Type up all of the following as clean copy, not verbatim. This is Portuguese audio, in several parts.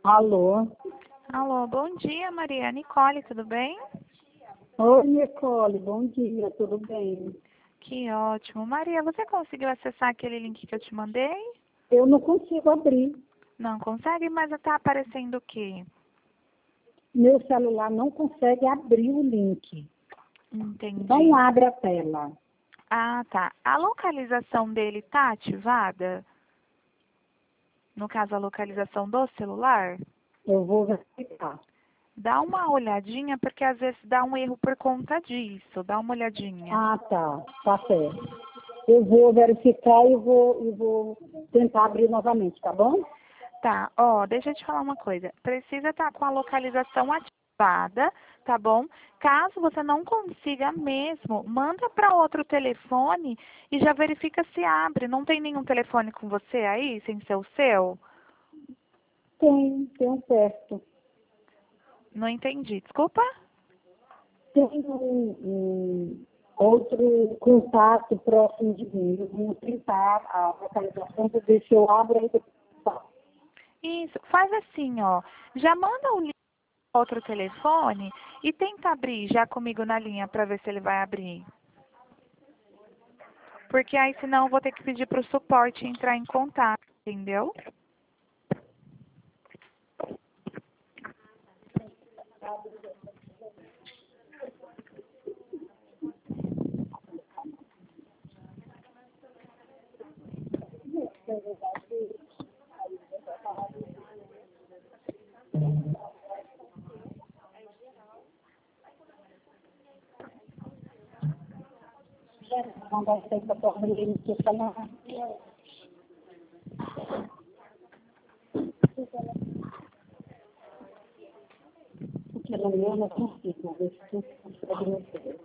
Alô? Alô, bom dia, Maria. Nicole, tudo bem? Oi, Nicole, bom dia, tudo bem? Que ótimo. Maria, você conseguiu acessar aquele link que eu te mandei? Eu não consigo abrir. Não consegue, mas está aparecendo o quê? Meu celular não consegue abrir o link. Entendi. Não abre a tela. Ah, tá. A localização dele tá ativada? No caso, a localização do celular? Eu vou verificar. Dá uma olhadinha, porque às vezes dá um erro por conta disso. Dá uma olhadinha. Ah, tá. Tá certo. Eu vou verificar e vou tentar abrir novamente, tá bom? Tá, ó, deixa eu te falar uma coisa. Precisa estar com a localização ativada, tá bom? Caso você não consiga mesmo, manda para outro telefone e já verifica se abre. Não tem nenhum telefone com você aí, sem ser o seu? Tem um certo. Não entendi, desculpa? Tem um outro contato próximo de mim. Eu vou tentar a localização para ver se eu abro aí depois. Isso, faz assim, ó. Já manda o link para outro telefone e tenta abrir já comigo na linha para ver se ele vai abrir. Porque aí senão eu vou ter que pedir para o suporte entrar em contato, entendeu? Não vai ser que eu tô abrindo aqui para não. Porque no meu não consigo, ver se tu consegue me ver.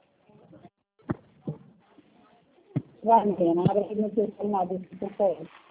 Vai, Mariana, abre aí no teu celular, deixa eu ver.